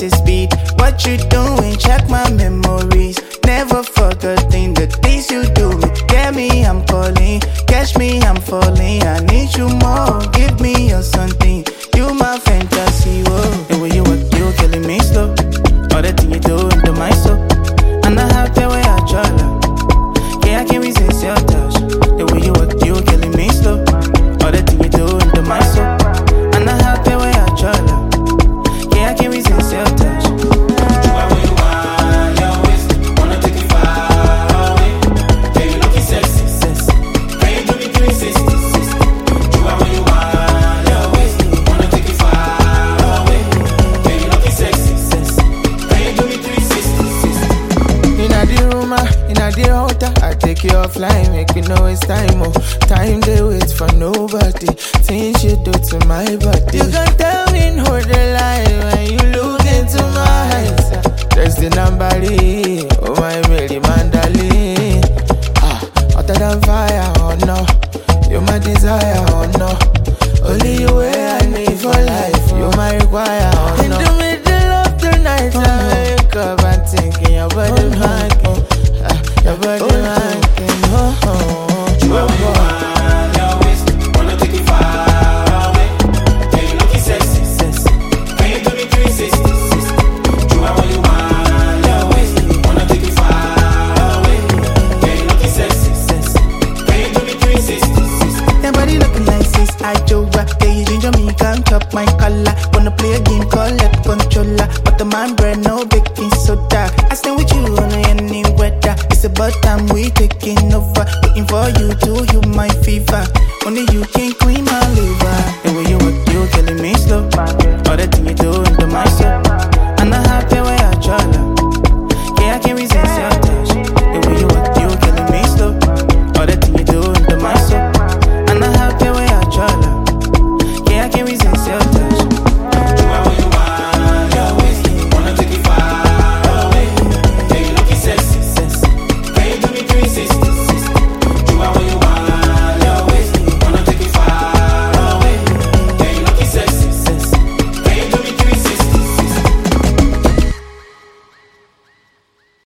is speed. What you doing? Check my memories. Never forgetting the things you do me. Get me, I'm calling. Catch me, I'm falling. I need you more. Give me your something. You my fantasy, whoa. The way you work, you killing me slow. All the things you do into my soul. And I have the way I try. Yeah, I can't resist your touch. The way you work, you killing me slow. All the things you do into my soul. And I have the way I try. Yeah, I can't resist your touch. You are where you are, your waist. Wanna take you far away. Yeah, you looking sexy, sexy. Can you do me 360, 60? You are where you are, your waist. Wanna take you far away. Yeah, you looking sexy, sexy. Can you do me 360, 60? Inna the room, inna the altar, I take you offline, make me no waste time, oh. Time they wait for nobody. Things you do to my body. You can tell me no the lie when you look into my eyes. There's the number, oh my Mary Mandali. Hotter than fire, oh no. You're my desire, oh no. Only you way I need for life. You're my require, oh no. In the middle of the night, I wake up and thinking your body manking. Your body manking, oh, oh. You are where you are, your waist. Wanna take you far away. Yeah, you looking sexy, sexy. Can you do me 360, 60? You are where you are, your waist. Wanna take you far away. Yeah, you looking sexy, sexy. Can you do me 360, 60? Your body looking like sis, I Joa. Yeah, you ginger me, can't chop my collar. Wanna play a game, call it controller. But the man bread, no baking soda. I stand with you on any weather. It's about time we taking over. Waiting for you to heal my fever. Only you can queen.